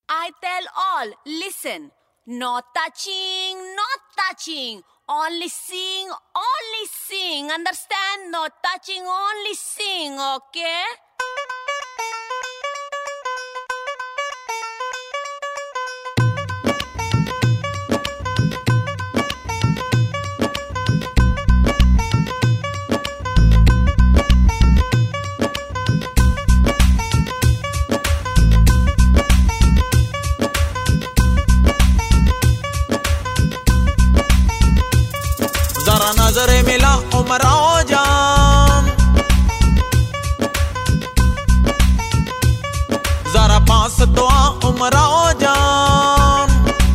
I tell all, listen. No touching, no touching. Only sing, only sing. Understand? No touching, only sing, okay? जरा नजरे मिला उमराओ जान, जरा पास तो आ उमराओ जान।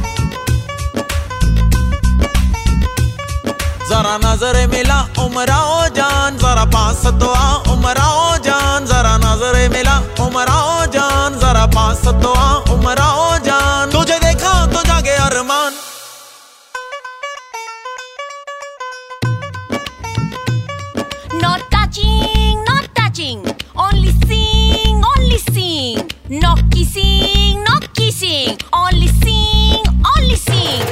जरा नजरे मिला उमराओ जान, जरा पास तो आ उमराओ जान। जरा नजरे मिला उमराओ जान, जरा पास तो आ उमराओ जान। तुझे देखा तो जागे अरमान, No touching, no touching. Only sing, only sing. No kissing, no kissing. Only sing, only sing.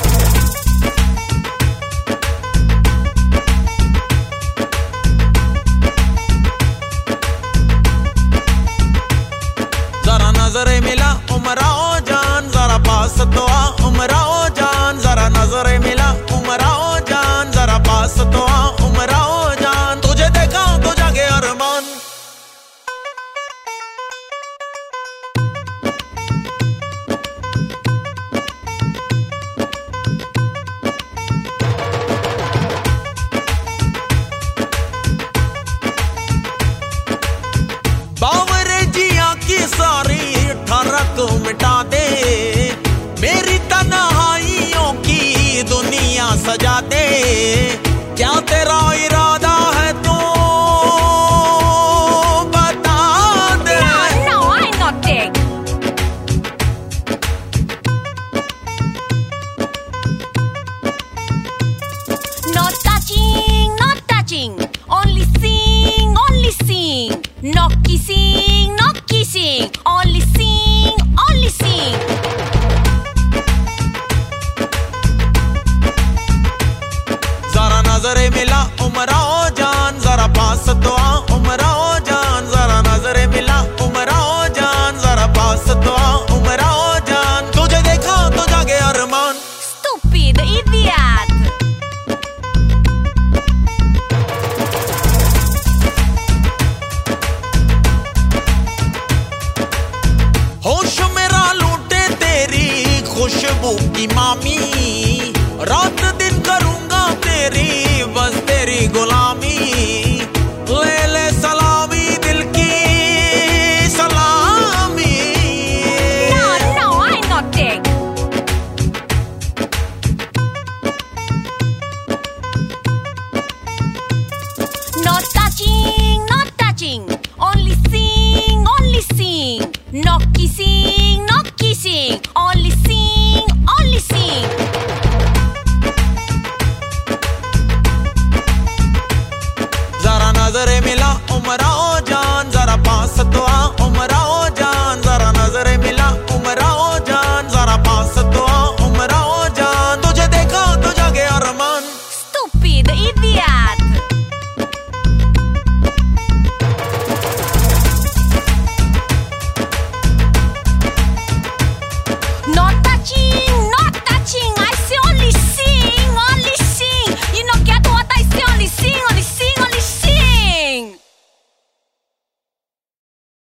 जरा नजरे मिला उमराओ जान, जरा पास तो आ उमराओ जान। जरा नजरे मिला उमराओ जान, जरा पास तो आ उमराओ जान। तुझे देखा तो जागे अरमान, बावरे जिया की सारी ठरक मिटा दे, मेरी तन्हाइयों की दुनिया सजा दे। क्या तेरा इरादा है तो बता दे। No, I not take. No touching, no touching. Only sing, only sing. No kissing, no kissing. Only sing, only sing. जरा नजरे मिला उमराओ जान, जरा पास तो आ उमराओ जान। जरा नजरे मिला उमराओ जान, जरा पास तो आ उमराओ जान। तुझे देखा तो जागे अरमान, Stupid idiot. होश मेरा लूटे तेरी खुशबू की मामी। रात दिन करूंगा तेरी बस तेरी गुलामी। ले ले सलामी दिल की सलामी। No, I not take. No touching, no touching. Only sing, only sing. No kissing, no kissing. Only